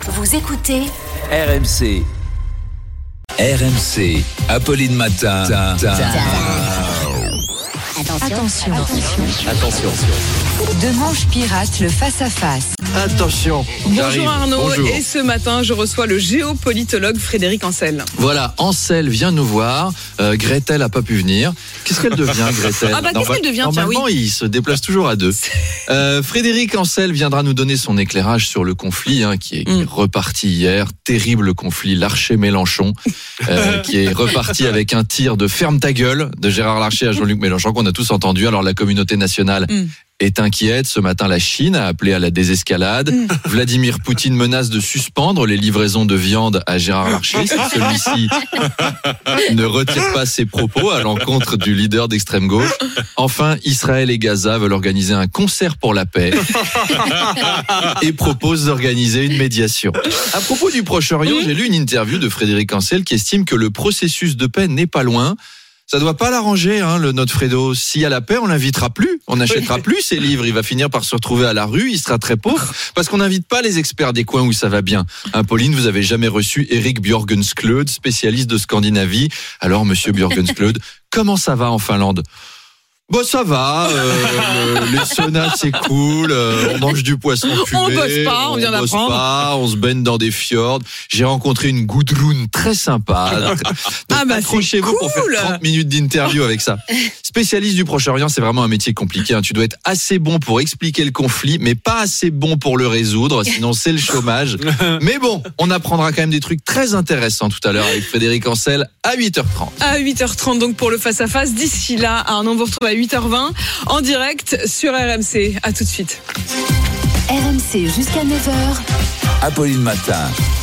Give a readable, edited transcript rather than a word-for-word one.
Vous écoutez RMC. RMC. Apolline Matin. Attention. De Manche Pirate, le face-à-face. Attention, Bonjour Arnaud, Bonjour. Et ce matin je reçois le géopolitologue Frédéric Ancel. Voilà, Ancel vient nous voir, Gretel a pas pu venir. Qu'est-ce qu'elle devient, Gretel? Qu'est-ce qu'elle devient, tiens, Normalement, il se déplace toujours à deux. Frédéric Ancel viendra nous donner son éclairage sur le conflit qui est reparti hier. Terrible conflit, Larcher-Mélenchon, qui est reparti avec un tir de ferme ta gueule de Gérard Larcher à Jean-Luc Mélenchon qu'on a tous entendu. Alors la communauté nationale est inquiète. Ce matin, la Chine a appelé à la désescalade. Vladimir Poutine menace de suspendre les livraisons de viande à Gérard Larcher si celui-ci ne retire pas ses propos à l'encontre du leader d'extrême gauche. Enfin, Israël et Gaza veulent organiser un concert pour la paix et proposent d'organiser une médiation. À propos du Proche-Orient, j'ai lu une interview de Frédéric Ancel qui estime que le processus de paix n'est pas loin. Ça doit pas l'arranger, notre Fredo. S'il y a la paix, on l'invitera plus. On n'achètera plus ses livres. Il va finir par se retrouver à la rue. Il sera très pauvre parce qu'on n'invite pas les experts des coins où ça va bien. Pauline, vous avez jamais reçu Erik Björgensklöd, spécialiste de Scandinavie. Alors, monsieur Björgensklöd, comment ça va en Finlande? Bon, ça va, les saunas c'est cool, on mange du poisson fumé, On bosse pas, on vient bosse d'apprendre. pas, on se baigne dans des fjords. J'ai rencontré une Gudrun très sympa. Donc, accrochez-vous c'est pour faire cool. 30 minutes d'interview avec ça. Spécialiste du Proche-Orient, c'est vraiment un métier compliqué. Tu dois être assez bon pour expliquer le conflit, mais pas assez bon pour le résoudre, sinon c'est le chômage. Mais bon, on apprendra quand même des trucs très intéressants tout à l'heure avec Frédéric Ancel à 8h30. À 8h30 donc pour le face-à-face. D'ici là, Arnaud, vous retrouve à 8h20 en direct sur RMC. À tout de suite. RMC jusqu'à 9h. Apolline Matin.